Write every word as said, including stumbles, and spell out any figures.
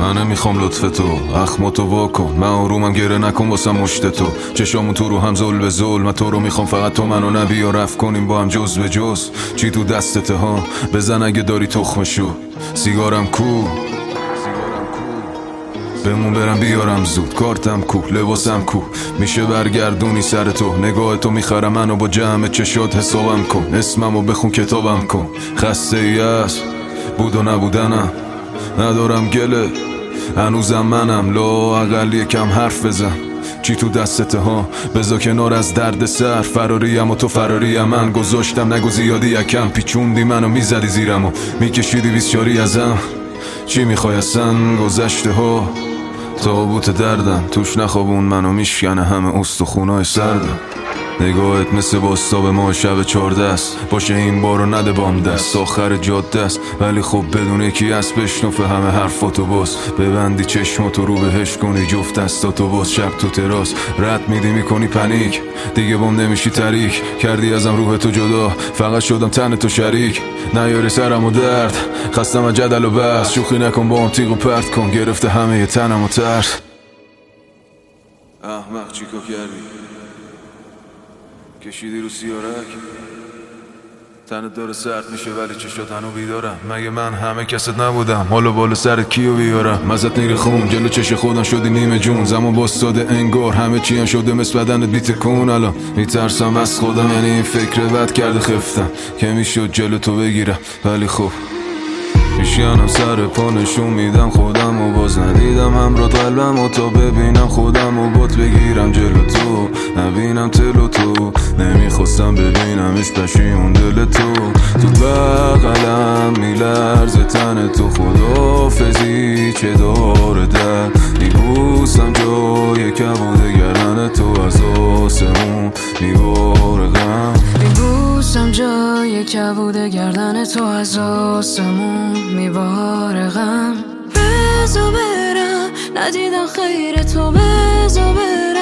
من نمیخوام لطف تو، اخماتو واکن، من آرومم گره نکن واسم مشت تو. چشامون تو رو هم زل به زل، من تو رو میخوام فقط تو منو نبی یا رفت کنیم با هم جز به جز. چی تو دستته ها بزن اگه داری تخمشو. سیگارم کو بمون برم بیارم زود، کارتم کو لباسم کو، میشه برگردونی سر تو. نگاه تو میخرم منو با جمع چشات حسابم کن، اسممو بخون کتابم کن. خسته ای است بود و نبودنم، ندارم گله هنوزم منم، لا اقل یکم حرف بزن. چی تو دستته ها بذار کنار از درد سر، فراریم و تو فراریم من، گذاشتم نگو زیادی یکم. پیچوندی منو میزدی زیرم و میکشیدی بیسیاری ازم. چی میخوای اصلا گذشته ها تابوت دردم، توش نخوابون منو میشکنه همه استخونای سردم. نگاهت مثل باستاب ما شب چارده است، باشه این بارو نده بام دست، آخر جاده است ولی خب بدون یکی هست بشنفه همه حرفاتو باز. ببندی چشماتو رو بهش کنی جفت دستاتو باز، شب تو تراس رد میدی میکنی پنیک، دیگه بام نمیشی تریک، کردی ازم روح تو جدا فقط شدم تن تو شریک. نیاری سرم و درد خستم از جدل و بس، شوخی نکن با هم تیغ و پرت کن، گرفته همه ی تنم و ترس. احمق چیکار کردی؟ کشیدی رو سیارک، تنت داره سرد میشه ولی چشات هنو بیدارم. مگه من همه کست نبودم؟ حالا بالا سرت کیو بیارم؟ مزت نیره خون جلو چش خودم شدی نیمه جون، زمان باستاده انگار همه چی هم شده مثل بدنت بیت کن. الان میترسم از خودم، یعنی این فکر بد کرده خفتم که میشد جلو تو بگیرم ولی خب میشکنم سر پا نشون میدم خودم و باز ندیدم همراه قلبم و تا ببینم خودم و بات بگیرم جلو تو، نبینم تلو تو، نمیخواستم ببینمش پشیمون دل تو. تو بغلم میلرزه تن تو، خداحافظی چه داره در میبوسم جای کبوده گردن تو، از آسمون میباره غم، میبوسم جای کبوده گردن تو، از آسمون میباره غم. بزا برم ندیدم خیر تو، بزا برم